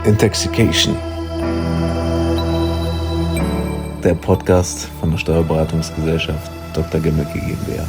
Intoxication. Der Podcast von der Steuerberatungsgesellschaft Dr. Gemmeke GmbH.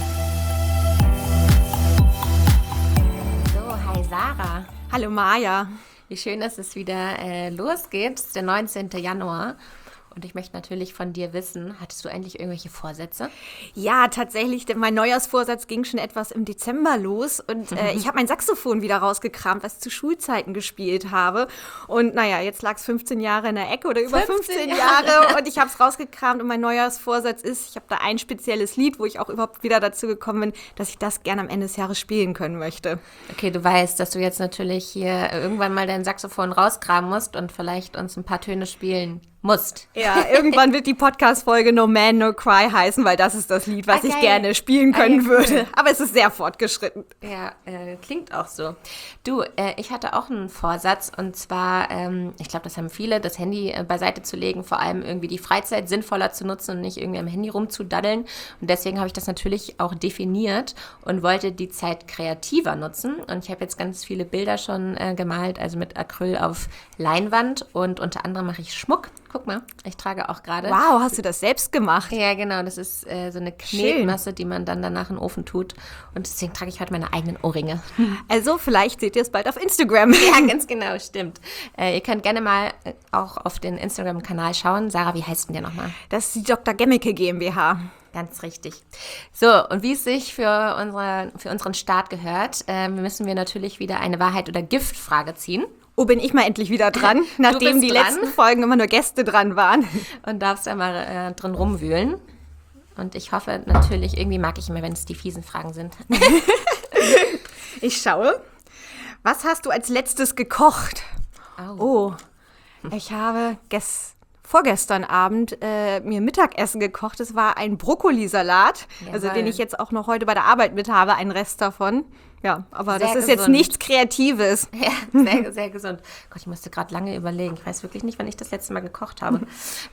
So, hi Sarah. Hallo Maja. Wie schön, dass es wieder losgeht. Es ist der 19. Januar. Und ich möchte natürlich von dir wissen, hattest du eigentlich irgendwelche Vorsätze? Ja, tatsächlich, mein Neujahrsvorsatz ging schon etwas im Dezember los und ich habe mein Saxophon wieder rausgekramt, was ich zu Schulzeiten gespielt habe. Und naja, jetzt lag es 15 Jahre in der Ecke oder über 15 Jahre und ich habe es rausgekramt und mein Neujahrsvorsatz ist, ich habe da ein spezielles Lied, wo ich auch überhaupt wieder dazu gekommen bin, dass ich das gerne am Ende des Jahres spielen können möchte. Okay, du weißt, dass du jetzt natürlich hier irgendwann mal dein Saxophon rauskramen musst und vielleicht uns ein paar Töne spielen musst. Ja, irgendwann wird die Podcast-Folge No Man, No Cry heißen, weil das ist das Lied, was ich gerne spielen können würde. Aber es ist sehr fortgeschritten. Ja, klingt auch so. Du, ich hatte auch einen Vorsatz und zwar, ich glaube, das haben viele, das Handy beiseite zu legen, vor allem irgendwie die Freizeit sinnvoller zu nutzen und nicht irgendwie am Handy rumzudaddeln. Und deswegen habe ich das natürlich auch definiert und wollte die Zeit kreativer nutzen. Und ich habe jetzt ganz viele Bilder schon gemalt, also mit Acryl auf Leinwand und unter anderem mache ich Schmuck. Guck mal, ich trage auch gerade. Wow, hast du das selbst gemacht? Ja, genau. Das ist so eine Knetmasse, die man dann danach in den Ofen tut. Und deswegen trage ich heute meine eigenen Ohrringe. Also vielleicht seht ihr es bald auf Instagram. Ja, ganz genau, stimmt. Ihr könnt gerne mal auch auf den Instagram-Kanal schauen. Sarah, wie heißt denn der nochmal? Das ist die Dr. Gemmeke GmbH. Ganz richtig. So, und wie es sich für unseren Start gehört, müssen wir natürlich wieder eine Wahrheit- oder Gift-Frage ziehen. Oh, bin ich mal endlich wieder dran, nachdem die letzten Folgen immer nur Gäste dran waren. Und darfst da mal drin rumwühlen. Und ich hoffe natürlich, irgendwie mag ich immer, wenn es die fiesen Fragen sind. Ich schaue. Was hast du als letztes gekocht? Oh, ich habe vorgestern Abend mir Mittagessen gekocht. Es war ein Brokkolisalat, also den ich jetzt auch noch heute bei der Arbeit mit habe, ein Rest davon. Ja, aber sehr das ist gesund. Jetzt nichts Kreatives. Ja, sehr, sehr gesund. Gott, ich musste gerade lange überlegen. Ich weiß wirklich nicht, wann ich das letzte Mal gekocht habe.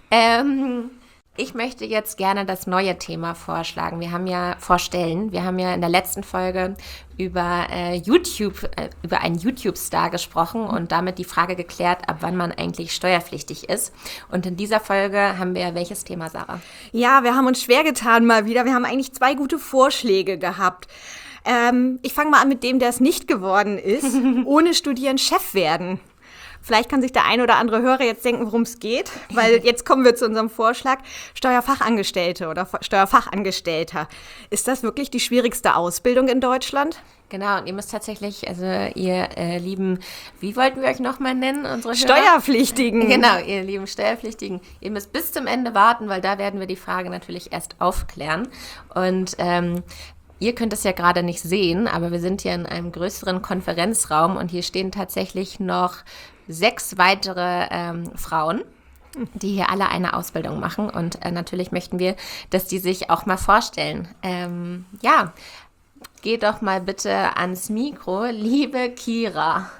Ich möchte jetzt gerne das neue Thema vorschlagen. Wir haben ja in der letzten Folge über über einen YouTube-Star gesprochen und damit die Frage geklärt, ab wann man eigentlich steuerpflichtig ist. Und in dieser Folge haben wir welches Thema, Sarah? Ja, wir haben uns schwer getan mal wieder. Wir haben eigentlich 2 gute Vorschläge gehabt. Ich fange mal an mit dem, der es nicht geworden ist. Ohne Studieren Chef werden. Vielleicht kann sich der ein oder andere Hörer jetzt denken, worum es geht, weil jetzt kommen wir zu unserem Vorschlag. Steuerfachangestellte oder Steuerfachangestellter. Ist das wirklich die schwierigste Ausbildung in Deutschland? Genau, und ihr müsst tatsächlich, also ihr lieben, wie wollten wir euch nochmal nennen, unsere Hörer? Steuerpflichtigen. Genau, ihr lieben Steuerpflichtigen. Ihr müsst bis zum Ende warten, weil da werden wir die Frage natürlich erst aufklären. Und ihr könnt es ja gerade nicht sehen, aber wir sind hier in einem größeren Konferenzraum und hier stehen tatsächlich noch 6 weitere Frauen, die hier alle eine Ausbildung machen. Und natürlich möchten wir, dass die sich auch mal vorstellen. Ja, geht doch mal bitte ans Mikro, liebe Kira.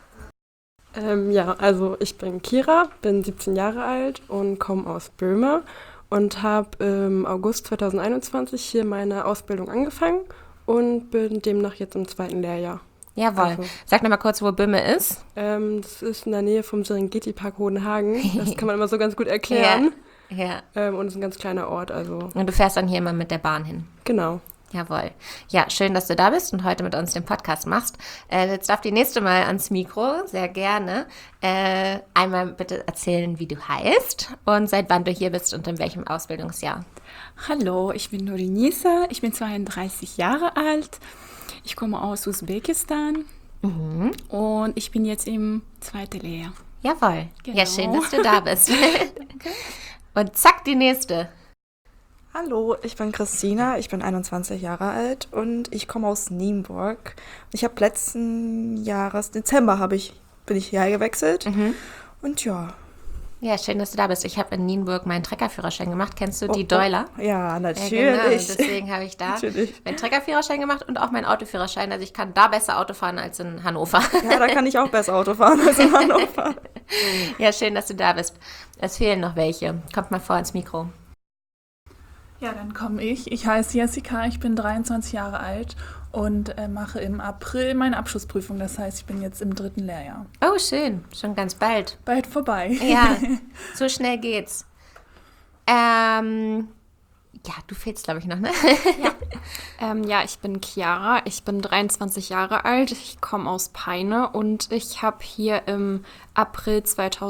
Ja, also ich bin Kira, bin 17 Jahre alt und komme aus Böhme und habe im August 2021 hier meine Ausbildung angefangen und bin demnach jetzt im 2. Lehrjahr. Jawohl. Also, sag noch mal kurz, wo Böhme ist. Das ist in der Nähe vom Serengeti-Park Hodenhagen. Das kann man immer so ganz gut erklären. Ja. Und es ist ein ganz kleiner Ort. Also. Und du fährst dann hier immer mit der Bahn hin. Genau. Jawohl. Ja, schön, dass du da bist und heute mit uns den Podcast machst. Jetzt darf die nächste mal ans Mikro, sehr gerne. Einmal bitte erzählen, wie du heißt und seit wann du hier bist und in welchem Ausbildungsjahr. Hallo, ich bin Nurinisa, ich bin 32 Jahre alt. Ich komme aus Usbekistan und ich bin jetzt im 2. Lehrjahr. Jawohl. Genau. Ja, schön, dass du da bist. Okay. Und zack, die nächste. Hallo, ich bin Christina, ich bin 21 Jahre alt und ich komme aus Nienburg. Ich habe letzten Jahres, Dezember bin ich hierher gewechselt und ja. Ja, schön, dass du da bist. Ich habe in Nienburg meinen Treckerführerschein gemacht. Kennst du die Deuler? Ja, natürlich. Ja, genau. Deswegen habe ich da meinen Treckerführerschein gemacht und auch meinen Autoführerschein. Also ich kann da besser Auto fahren als in Hannover. Ja, da kann ich auch besser Auto fahren als in Hannover. Ja, schön, dass du da bist. Es fehlen noch welche. Kommt mal vor ins Mikro. Ja, dann komme ich. Ich heiße Jessica, ich bin 23 Jahre alt und mache im April meine Abschlussprüfung. Das heißt, ich bin jetzt im 3. Lehrjahr. Oh, schön. Schon ganz bald. Bald vorbei. Ja, so schnell geht's. Ja, du fehlst, glaube ich, noch, ne? Ja, ich bin Chiara, ich bin 23 Jahre alt, ich komme aus Peine und ich habe hier im April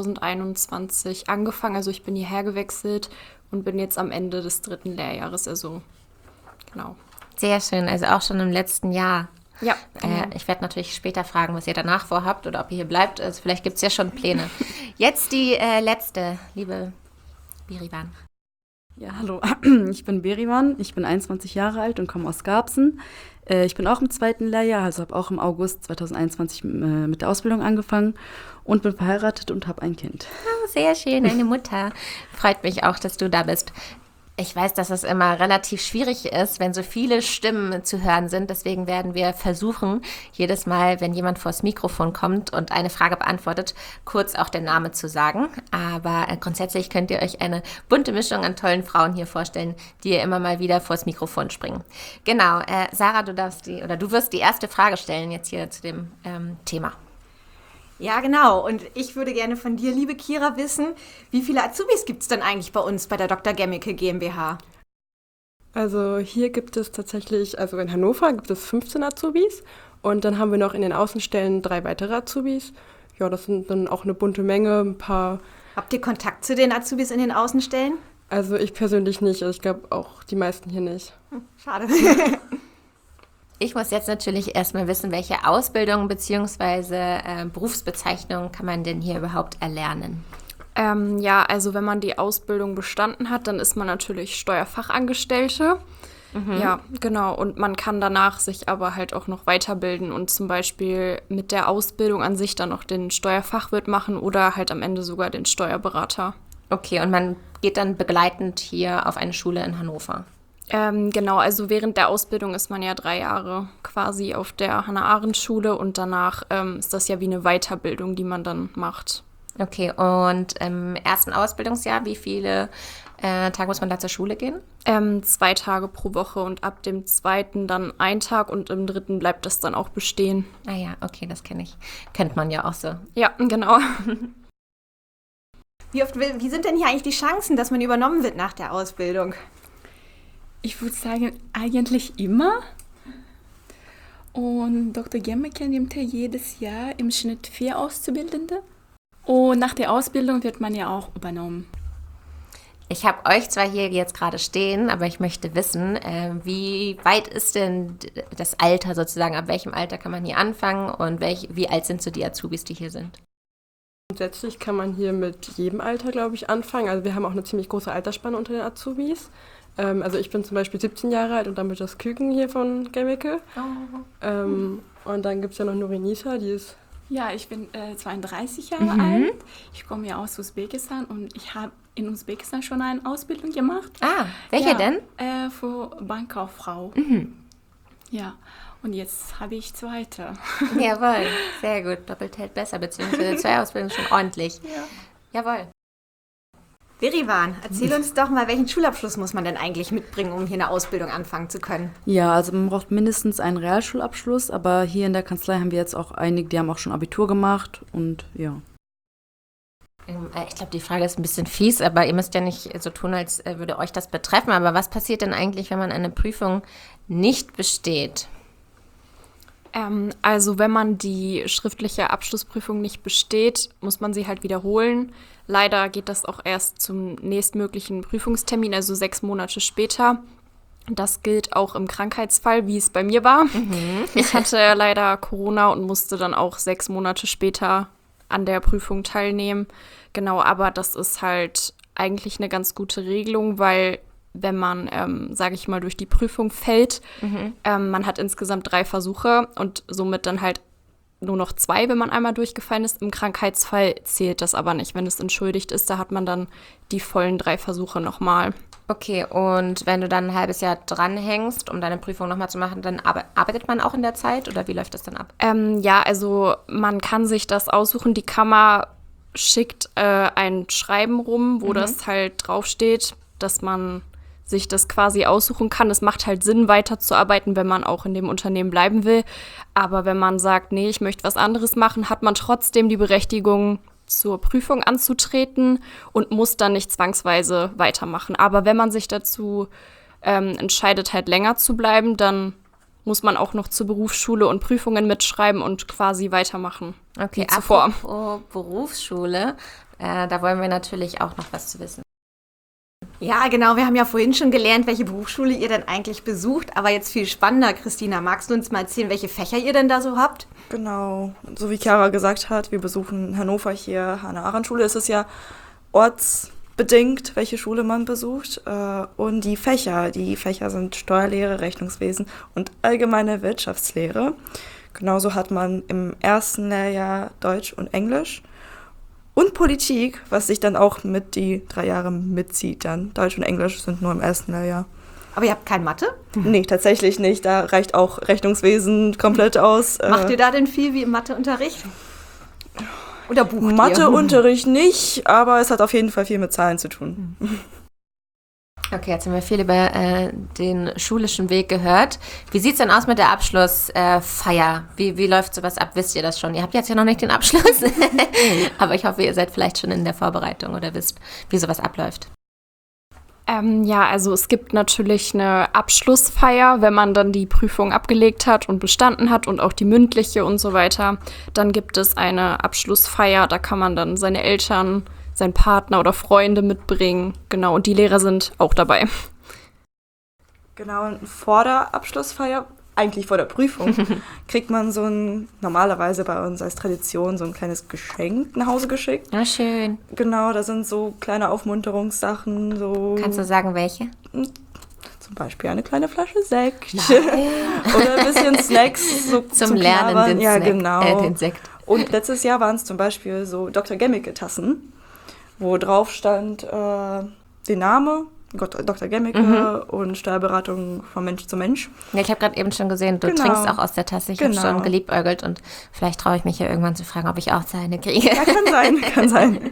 2021 angefangen. Also ich bin hierher gewechselt und bin jetzt am Ende des 3. Lehrjahres, also genau. Sehr schön, also auch schon im letzten Jahr. Ja, genau. Ich werde natürlich später fragen, was ihr danach vorhabt oder ob ihr hier bleibt. Also vielleicht gibt es ja schon Pläne. Jetzt die letzte, liebe Berivan. Ja, hallo, ich bin Berivan, ich bin 21 Jahre alt und komme aus Garbsen. Ich bin auch im 2. Lehrjahr, also habe auch im August 2021 mit der Ausbildung angefangen und bin verheiratet und habe ein Kind. Oh, sehr schön, eine Mutter. Freut mich auch, dass du da bist. Ich weiß, dass es immer relativ schwierig ist, wenn so viele Stimmen zu hören sind. Deswegen werden wir versuchen, jedes Mal, wenn jemand vors Mikrofon kommt und eine Frage beantwortet, kurz auch den Namen zu sagen. Aber grundsätzlich könnt ihr euch eine bunte Mischung an tollen Frauen hier vorstellen, die ihr immer mal wieder vors Mikrofon springen. Genau, Sarah, du wirst die erste Frage stellen jetzt hier zu dem Thema. Ja, genau. Und ich würde gerne von dir, liebe Kira, wissen, wie viele Azubis gibt es denn eigentlich bei uns bei der Dr. Gemmicke GmbH? Also hier gibt es tatsächlich, also in Hannover gibt es 15 Azubis und dann haben wir noch in den Außenstellen 3 weitere Azubis. Ja, das sind dann auch eine bunte Menge, ein paar. Habt ihr Kontakt zu den Azubis in den Außenstellen? Also ich persönlich nicht, also ich glaube auch die meisten hier nicht. Schade. Ich muss jetzt natürlich erstmal wissen, welche Ausbildung bzw. Berufsbezeichnung kann man denn hier überhaupt erlernen? Ja, also wenn man die Ausbildung bestanden hat, dann ist man natürlich Steuerfachangestellte. Ja, genau. Und man kann danach sich aber halt auch noch weiterbilden und zum Beispiel mit der Ausbildung an sich dann noch den Steuerfachwirt machen oder halt am Ende sogar den Steuerberater. Okay, und man geht dann begleitend hier auf eine Schule in Hannover? Genau, also während der Ausbildung ist man ja 3 Jahre quasi auf der Hannah-Arendt-Schule und danach ist das ja wie eine Weiterbildung, die man dann macht. Okay, und im ersten Ausbildungsjahr, wie viele Tage muss man da zur Schule gehen? 2 Tage pro Woche und ab dem 2. dann 1 Tag und im 3. bleibt das dann auch bestehen. Ah ja, okay, das kenne ich. Kennt man ja auch so. Ja, genau. Wie sind denn hier eigentlich die Chancen, dass man übernommen wird nach der Ausbildung? Ich würde sagen, eigentlich immer. Und Dr. Gemmicke nimmt ja jedes Jahr im Schnitt 4 Auszubildende. Und nach der Ausbildung wird man ja auch übernommen. Ich habe euch zwar hier jetzt gerade stehen, aber ich möchte wissen, wie weit ist denn das Alter sozusagen? Ab welchem Alter kann man hier anfangen und wie alt sind so die Azubis, die hier sind? Grundsätzlich kann man hier mit jedem Alter, glaube ich, anfangen. Also wir haben auch eine ziemlich große Altersspanne unter den Azubis. Also ich bin zum Beispiel 17 Jahre alt und damit das Küken hier von Gemmicke. Und dann gibt es ja noch Nurinisa, die ist... Ja, ich bin 32 Jahre alt. Ich komme ja aus Usbekistan und ich habe in Usbekistan schon eine Ausbildung gemacht. Ah, welche denn? Für Bankkauffrau. Ja, und jetzt habe ich 2. Jawohl, sehr gut. Doppelt hält besser, beziehungsweise 2 Ausbildungen schon ordentlich. Ja. Jawohl. Berivan, erzähl uns doch mal, welchen Schulabschluss muss man denn eigentlich mitbringen, um hier eine Ausbildung anfangen zu können? Ja, also man braucht mindestens einen Realschulabschluss, aber hier in der Kanzlei haben wir jetzt auch einige, die haben auch schon Abitur gemacht und ja. Ich glaube, die Frage ist ein bisschen fies, aber ihr müsst ja nicht so tun, als würde euch das betreffen. Aber was passiert denn eigentlich, wenn man eine Prüfung nicht besteht? Also wenn man die schriftliche Abschlussprüfung nicht besteht, muss man sie halt wiederholen. Leider geht das auch erst zum nächstmöglichen Prüfungstermin, also 6 Monate später. Das gilt auch im Krankheitsfall, wie es bei mir war. Ich hatte leider Corona und musste dann auch 6 Monate später an der Prüfung teilnehmen. Genau, aber das ist halt eigentlich eine ganz gute Regelung, weil wenn man, sage ich mal, durch die Prüfung fällt, man hat insgesamt 3 Versuche und somit dann halt nur noch 2, wenn man einmal durchgefallen ist. Im Krankheitsfall zählt das aber nicht. Wenn es entschuldigt ist, da hat man dann die vollen 3 Versuche nochmal. Okay, und wenn du dann ein halbes Jahr dranhängst, um deine Prüfung nochmal zu machen, dann arbeitet man auch in der Zeit oder wie läuft das dann ab? Ja, also man kann sich das aussuchen. Die Kammer schickt ein Schreiben rum, wo das halt draufsteht, dass man sich das quasi aussuchen kann. Es macht halt Sinn, weiterzuarbeiten, wenn man auch in dem Unternehmen bleiben will. Aber wenn man sagt, nee, ich möchte was anderes machen, hat man trotzdem die Berechtigung, zur Prüfung anzutreten und muss dann nicht zwangsweise weitermachen. Aber wenn man sich dazu entscheidet, halt länger zu bleiben, dann muss man auch noch zur Berufsschule und Prüfungen mitschreiben und quasi weitermachen. Okay, wie zuvor. apropos Berufsschule, da wollen wir natürlich auch noch was zu wissen. Ja, genau. Wir haben ja vorhin schon gelernt, welche Berufsschule ihr denn eigentlich besucht. Aber jetzt viel spannender, Christina. Magst du uns mal erzählen, welche Fächer ihr denn da so habt? Genau, so wie Chiara gesagt hat, wir besuchen in Hannover hier Hannah-Arendt-Schule. Es ist ja ortsbedingt, welche Schule man besucht. Und die Fächer sind Steuerlehre, Rechnungswesen und allgemeine Wirtschaftslehre. Genauso hat man im ersten Lehrjahr Deutsch und Englisch. Und Politik, was sich dann auch mit die 3 Jahre mitzieht dann. Deutsch und Englisch sind nur im ersten Lehrjahr. Aber ihr habt kein Mathe? Nee, tatsächlich nicht. Da reicht auch Rechnungswesen komplett aus. Macht ihr da denn viel wie im Matheunterricht? Oder bucht ihr? Matheunterricht nicht, aber es hat auf jeden Fall viel mit Zahlen zu tun. Okay, jetzt haben wir viel über den schulischen Weg gehört. Wie sieht es denn aus mit der Abschlussfeier? Wie läuft sowas ab? Wisst ihr das schon? Ihr habt jetzt ja noch nicht den Abschluss, aber ich hoffe, ihr seid vielleicht schon in der Vorbereitung oder wisst, wie sowas abläuft. Ja, also es gibt natürlich eine Abschlussfeier, wenn man dann die Prüfung abgelegt hat und bestanden hat und auch die mündliche und so weiter. Dann gibt es eine Abschlussfeier, da kann man dann seine Eltern, seinen Partner oder Freunde mitbringen. Genau, und die Lehrer sind auch dabei. Genau, und vor der Abschlussfeier, eigentlich vor der Prüfung, kriegt man normalerweise bei uns als Tradition so ein kleines Geschenk nach Hause geschickt. Ja, schön. Genau, da sind so kleine Aufmunterungssachen. So Kannst du sagen, welche? Zum Beispiel eine kleine Flasche Sekt. Oder ein bisschen Snacks. So zum Lernen, Knabbern. den Ja, Snack, genau. den Sekt. Und letztes Jahr waren es zum Beispiel so Dr. Gemmicke-Tassen, wo drauf stand der Name, Dr. Gemmicke und Steuerberatung von Mensch zu Mensch. Ja, ich habe gerade eben schon gesehen, du trinkst auch aus der Tasse. Ich habe schon geliebäugelt und vielleicht traue ich mich ja irgendwann zu fragen, ob ich auch eine kriege. Ja, kann sein.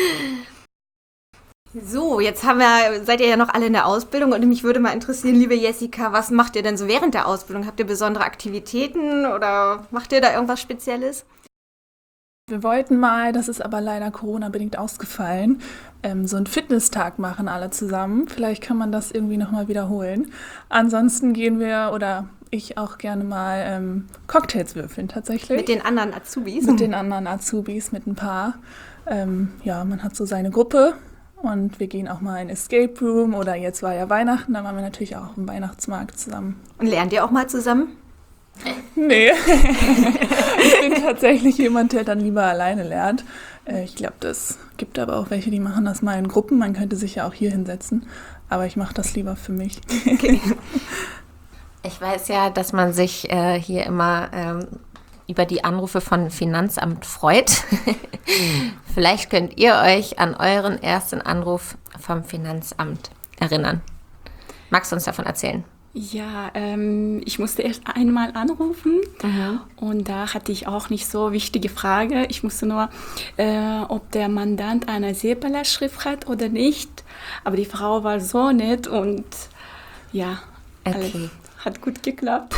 So, jetzt seid ihr ja noch alle in der Ausbildung und mich würde mal interessieren, liebe Jessica, was macht ihr denn so während der Ausbildung? Habt ihr besondere Aktivitäten oder macht ihr da irgendwas Spezielles? Wir wollten mal, das ist aber leider Corona-bedingt ausgefallen, so einen Fitnesstag machen alle zusammen. Vielleicht kann man das irgendwie nochmal wiederholen. Ansonsten gehen wir, oder ich auch gerne mal Cocktails würfeln tatsächlich. Mit den anderen Azubis? Mit den anderen Azubis, mit ein paar. Ja, man hat so seine Gruppe und wir gehen auch mal in Escape Room oder jetzt war ja Weihnachten, da waren wir natürlich auch im Weihnachtsmarkt zusammen. Und lernt ihr auch mal zusammen? Nee, ich bin tatsächlich jemand, der dann lieber alleine lernt. Ich glaube, das gibt aber auch welche, die machen das mal in Gruppen. Man könnte sich ja auch hier hinsetzen, aber ich mache das lieber für mich. Okay. Ich weiß ja, dass man sich hier immer über die Anrufe von Finanzamt freut. Vielleicht könnt ihr euch an euren ersten Anruf vom Finanzamt erinnern. Magst du uns davon erzählen? Ja, ich musste erst einmal anrufen und da hatte ich auch nicht so wichtige Frage. Ich musste nur, ob der Mandant eine SEPA-Lastschrift hat oder nicht. Aber die Frau war so nett und ja, alles hat gut geklappt.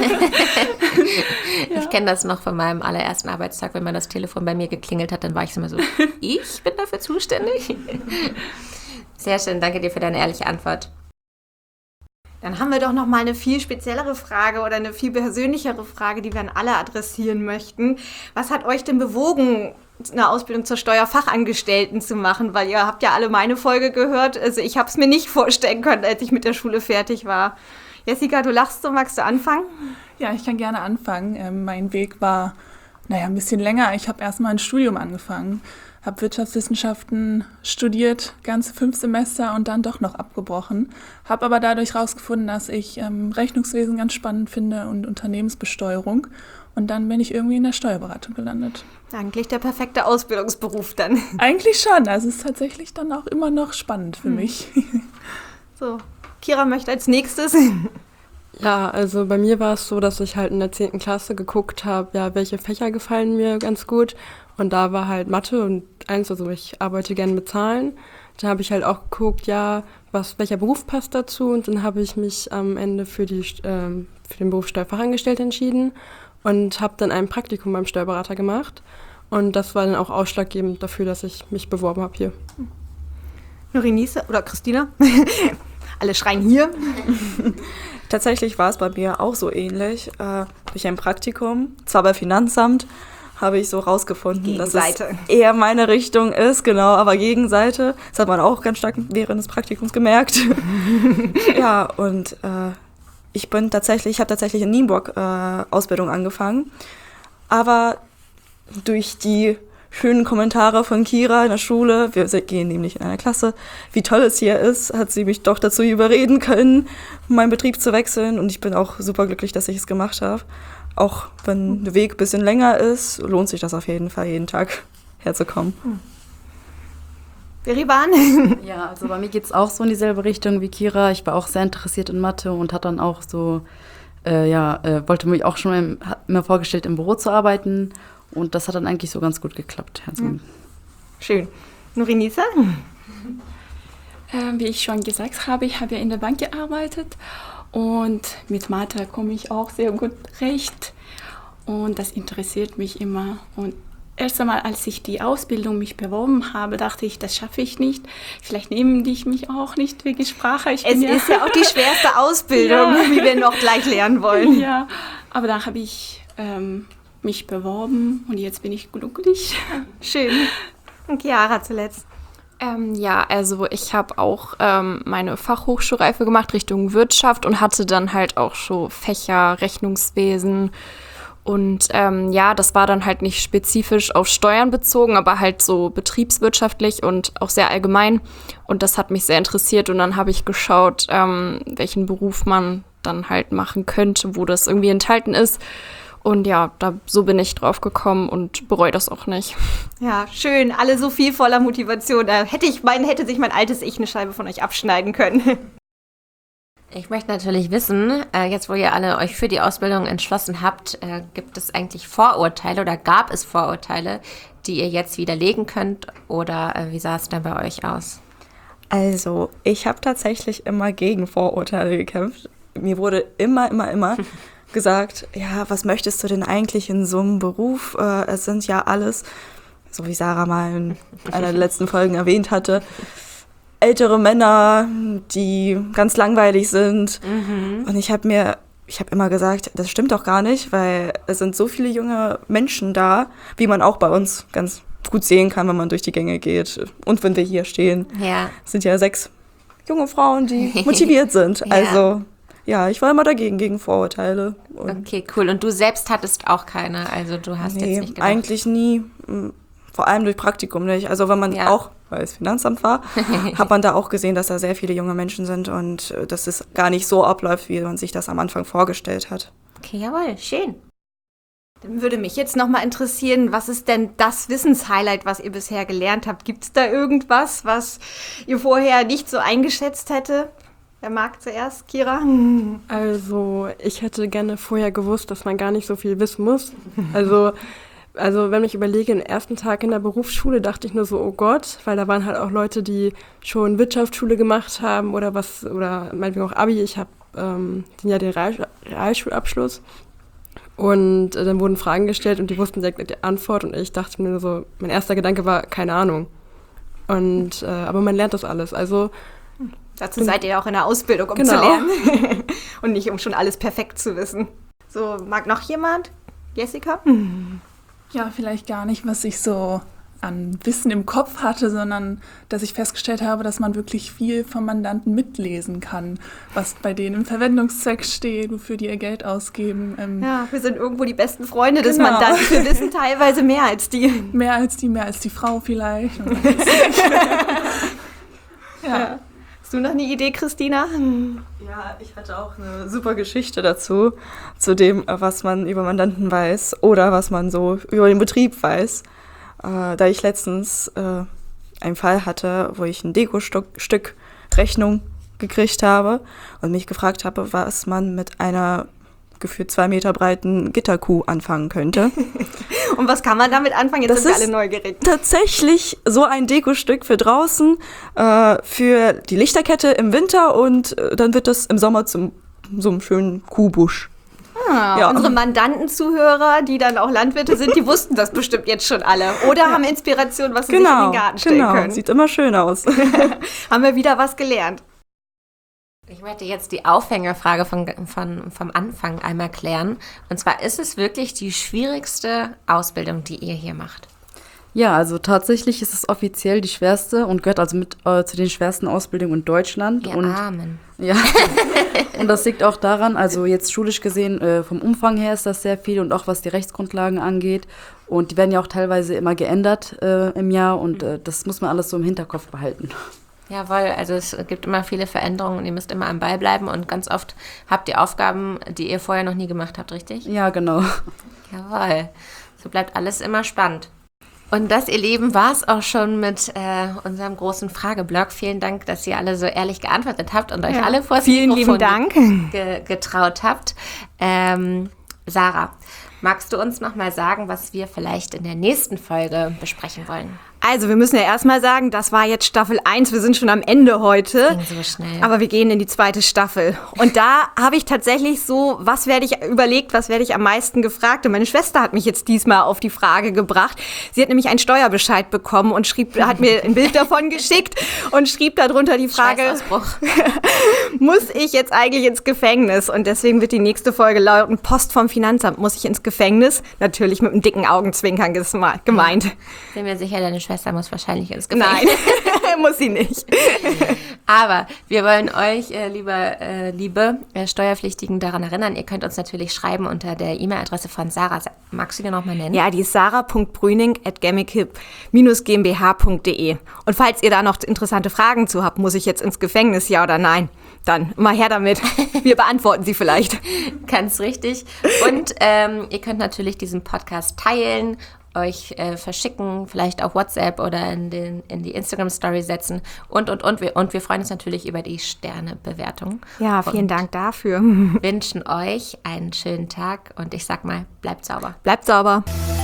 Ich kenne das noch von meinem allerersten Arbeitstag, wenn man das Telefon bei mir geklingelt hat, dann war ich immer so, ich bin dafür zuständig. Sehr schön, danke dir für deine ehrliche Antwort. Dann haben wir doch noch mal eine viel speziellere Frage oder eine viel persönlichere Frage, die wir an alle adressieren möchten. Was hat euch denn bewogen, eine Ausbildung zur Steuerfachangestellten zu machen? Weil ihr habt ja alle meine Folge gehört. Also ich habe es mir nicht vorstellen können, als ich mit der Schule fertig war. Jessica, du lachst so, magst du anfangen? Ja, ich kann gerne anfangen. Mein Weg war, ein bisschen länger. Ich habe erst mal ein Studium angefangen. Habe Wirtschaftswissenschaften studiert, ganze 5 Semester und dann doch noch abgebrochen. Habe aber dadurch herausgefunden, dass ich Rechnungswesen ganz spannend finde und Unternehmensbesteuerung. Und dann bin ich irgendwie in der Steuerberatung gelandet. Eigentlich der perfekte Ausbildungsberuf dann. Eigentlich schon. Also es ist tatsächlich dann auch immer noch spannend für mich. So, Kira möchte als nächstes. Ja, also bei mir war es so, dass ich halt in der 10. Klasse geguckt habe, ja, welche Fächer gefallen mir ganz gut. Und da war halt Mathe und eins, also ich arbeite gerne mit Zahlen. Da habe ich halt auch geguckt, ja, welcher Beruf passt dazu. Und dann habe ich mich am Ende für den Beruf Steuerfachangestellte entschieden und habe dann ein Praktikum beim Steuerberater gemacht. Und das war dann auch ausschlaggebend dafür, dass ich mich beworben habe hier. Norinise oder Christina? Alle schreien hier. Tatsächlich war es bei mir auch so ähnlich. Durch ein Praktikum, zwar bei Finanzamt, habe ich so rausgefunden, dass es eher meine Richtung ist, genau, aber Gegenseite. Das hat man auch ganz stark während des Praktikums gemerkt. Ja, und ich habe tatsächlich in Nienburg Ausbildung angefangen, aber durch die schönen Kommentare von Kira in der Schule, wir gehen nämlich in einer Klasse, wie toll es hier ist, hat sie mich doch dazu überreden können, meinen Betrieb zu wechseln, und ich bin auch super glücklich, dass ich es gemacht habe. Auch wenn der Weg ein bisschen länger ist, lohnt sich das auf jeden Fall, jeden Tag herzukommen. Berivan? Ja, also bei mir geht es auch so in dieselbe Richtung wie Kira. Ich war auch sehr interessiert in Mathe und hat dann auch so, wollte mir auch schon mir vorgestellt, im Büro zu arbeiten. Und das hat dann eigentlich so ganz gut geklappt. Also, Schön. Norinisa? Wie ich schon gesagt habe, ich habe ja in der Bank gearbeitet und mit Mathe komme ich auch sehr gut recht und das interessiert mich immer. Und erst einmal, als ich die Ausbildung mich beworben habe, dachte ich, das schaffe ich nicht. Vielleicht nehmen die mich auch nicht wegen Sprache. Es ist ja auch die schwerste Ausbildung, wie wir noch gleich lernen wollen. Ja, aber dann habe ich mich beworben und jetzt bin ich glücklich. Schön. Und Chiara zuletzt. Ja, also ich habe auch meine Fachhochschulreife gemacht Richtung Wirtschaft und hatte dann halt auch so Fächer Rechnungswesen und das war dann halt nicht spezifisch auf Steuern bezogen, aber halt so betriebswirtschaftlich und auch sehr allgemein, und das hat mich sehr interessiert, und dann habe ich geschaut, welchen Beruf man dann halt machen könnte, wo das irgendwie enthalten ist. Und ja, so bin ich drauf gekommen und bereue das auch nicht. Ja, schön. Alle so viel voller Motivation. Da hätte sich mein altes Ich eine Scheibe von euch abschneiden können. Ich möchte natürlich wissen, jetzt wo ihr alle euch für die Ausbildung entschlossen habt, gibt es eigentlich Vorurteile oder gab es Vorurteile, die ihr jetzt widerlegen könnt, oder wie sah es denn bei euch aus? Also, ich habe tatsächlich immer gegen Vorurteile gekämpft. Mir wurde immer gesagt, ja, was möchtest du denn eigentlich in so einem Beruf? Es sind ja alles, so wie Sarah mal in einer der letzten Folgen erwähnt hatte, ältere Männer, die ganz langweilig sind. Und ich habe immer gesagt, das stimmt doch gar nicht, weil es sind so viele junge Menschen da, wie man auch bei uns ganz gut sehen kann, wenn man durch die Gänge geht. Und wenn wir hier stehen, sind ja 6 junge Frauen, die motiviert sind. Also ja, ich war immer dagegen, gegen Vorurteile. Okay, cool. Und du selbst hattest auch keine? Also du hast jetzt nicht gedacht? Eigentlich nie. Vor allem durch Praktikum nicht. Also wenn man auch, weil es Finanzamt war, hat man da auch gesehen, dass da sehr viele junge Menschen sind und dass es gar nicht so abläuft, wie man sich das am Anfang vorgestellt hat. Okay, jawohl, schön. Dann würde mich jetzt nochmal interessieren, was ist denn das Wissenshighlight, was ihr bisher gelernt habt? Gibt es da irgendwas, was ihr vorher nicht so eingeschätzt hätte? Wer mag zuerst? Kira? Also ich hätte gerne vorher gewusst, dass man gar nicht so viel wissen muss. Also wenn ich überlege, den ersten Tag in der Berufsschule dachte ich nur so, oh Gott, weil da waren halt auch Leute, die schon Wirtschaftsschule gemacht haben oder meinetwegen auch Abi. Ich habe den Realschulabschluss. Und dann wurden Fragen gestellt und die wussten direkt die Antwort, und ich dachte mir nur so, mein erster Gedanke war, keine Ahnung. Und aber man lernt das alles. Also dazu seid ihr ja auch in der Ausbildung, um zu lernen. Und nicht, um schon alles perfekt zu wissen. So, mag noch jemand? Jessica? Ja, vielleicht gar nicht, was ich so an Wissen im Kopf hatte, sondern dass ich festgestellt habe, dass man wirklich viel vom Mandanten mitlesen kann, was bei denen im Verwendungszweck steht, wofür die ihr Geld ausgeben. Ja, wir sind irgendwo die besten Freunde des Mandanten. Wir wissen teilweise mehr als die. Mehr als die Frau vielleicht. Ja. Hast du noch eine Idee, Christina? Ja, ich hatte auch eine super Geschichte dazu, zu dem, was man über Mandanten weiß oder was man so über den Betrieb weiß. Da ich letztens einen Fall hatte, wo ich ein Dekostück Rechnung gekriegt habe und mich gefragt habe, was man mit einer gefühlt 2 Meter breiten Gitterkuh anfangen könnte. Und was kann man damit anfangen? Jetzt Das sind wir ist alle neugierig. Tatsächlich so ein Dekostück für draußen, für die Lichterkette im Winter und dann wird das im Sommer zum so einem schönen Kuhbusch. Ja. Unsere Mandanten-Zuhörer, die dann auch Landwirte sind, die wussten das bestimmt jetzt schon alle. Oder haben Inspiration, was sie sich in den Garten stellen können. Sieht immer schön aus. Haben wir wieder was gelernt. Ich möchte jetzt die Aufhängerfrage vom Anfang einmal klären. Und zwar, ist es wirklich die schwierigste Ausbildung, die ihr hier macht? Ja, also tatsächlich ist es offiziell die schwerste und gehört also mit zu den schwersten Ausbildungen in Deutschland. Wir Und Armen. ja, und das liegt auch daran, also jetzt schulisch gesehen, vom Umfang her ist das sehr viel und auch was die Rechtsgrundlagen angeht. Und die werden ja auch teilweise immer geändert im Jahr und das muss man alles so im Hinterkopf behalten. Jawohl, also es gibt immer viele Veränderungen und ihr müsst immer am Ball bleiben und ganz oft habt ihr Aufgaben, die ihr vorher noch nie gemacht habt, richtig? Ja, genau. Jawohl, so bleibt alles immer spannend. Und das, ihr Lieben, war es auch schon mit unserem großen Frageblock. Vielen Dank, dass ihr alle so ehrlich geantwortet habt und euch alle vor das Vielen Mikrofon lieben Dank. getraut habt. Sarah, magst du uns noch mal sagen, was wir vielleicht in der nächsten Folge besprechen wollen? Also, wir müssen ja erstmal sagen, das war jetzt Staffel 1. Wir sind schon am Ende heute. Ging so schnell. Aber wir gehen in die 2. Staffel. Und da habe ich tatsächlich so, was werde ich am meisten gefragt? Und meine Schwester hat mich jetzt diesmal auf die Frage gebracht. Sie hat nämlich einen Steuerbescheid bekommen und hat mir ein Bild davon geschickt und schrieb darunter die Frage, muss ich jetzt eigentlich ins Gefängnis? Und deswegen wird die nächste Folge lauten, Post vom Finanzamt, muss ich ins Gefängnis? Natürlich mit einem dicken Augenzwinkern gemeint. Bin mir sicher, deine Schwester muss wahrscheinlich ins Gefängnis. Nein, muss sie nicht. Aber wir wollen euch, liebe Steuerpflichtigen, daran erinnern, ihr könnt uns natürlich schreiben unter der E-Mail-Adresse von Sarah. Magst du die nochmal nennen? Ja, die ist sarah.brüning@gemmicke-gmbh.de. Und falls ihr da noch interessante Fragen zu habt, muss ich jetzt ins Gefängnis, ja oder nein? Dann mal her damit. Wir beantworten sie vielleicht. Ganz richtig. Und ihr könnt natürlich diesen Podcast teilen, euch verschicken, vielleicht auf WhatsApp oder in die Instagram-Story setzen und wir freuen uns natürlich über die Sternebewertung. Ja, vielen Dank dafür. Wünschen euch einen schönen Tag und ich sag mal, bleibt sauber. Bleibt sauber.